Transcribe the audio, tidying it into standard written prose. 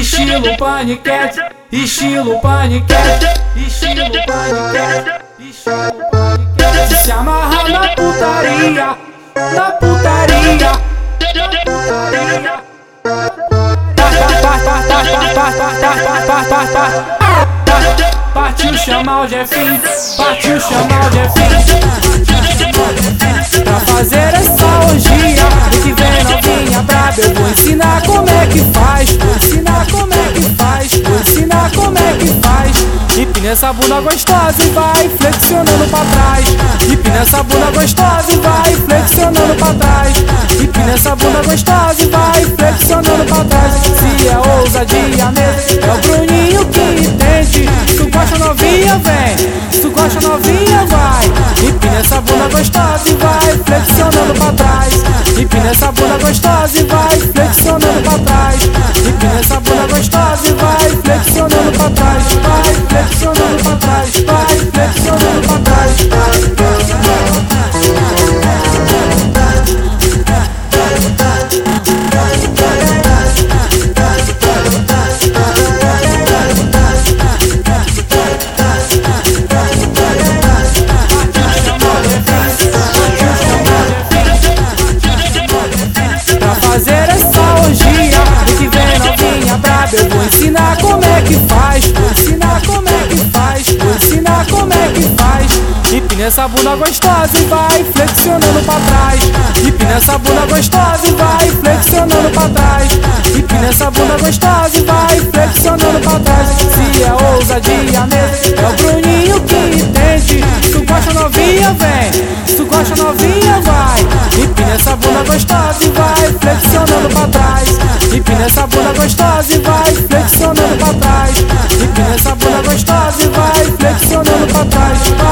estilo paniquete, estilo paniquete, estilo paniquete, estilo paniquete. Se amarra na putaria, na putaria, na putaria. Partiu chamar o Jefinho, partiu chamar o Jefinho pra fazer essa orgia. E que vem novinha braba, eu vou ensinar como é que faz, vou ensinar como é que faz, vou ensinar como é que faz. Empina essa bunda gostosa e vai flexionando pra trás. Empina essa bunda gostosa e vai flexionando pra trás. Empina essa bunda gostosa e vai flexionando pra trás. Se é ousadia mesmo, é o Bruninho que entende. Se tu gosta novinha, vem. Se tu gosta novinha, vai. Empina essa bunda gostosa e vai flexionando pra trás. Empina essa bunda gostosa e vai flexionando pra trás. Empina essa bunda gostosa e vai flexionando pra trás. Vai flexionando pra trás, vai flexionando pra trás. Pra fazer essa orgia, e que vem novinha braba, eu vou ensinar como é que faz, vou ensinar como é que faz, vou ensinar como é que faz. Empina essa bunda gostosa e vai flexionando pra trás. Empina essa bunda gostosa e vai flexionando pra trás. Empina essa bunda gostosa e vai flexionando pra trás. Se é ousadia mesmo, é o Bruninho que entende. Se tu gosta novinha, vem. Se tu gosta novinha, vai. Empina essa bunda gostosa e vai flexionando pra trás. Empina essa bunda gostosa e vai flexionando pra trás. Empina essa bunda gostosa e vai flexionando pra trás.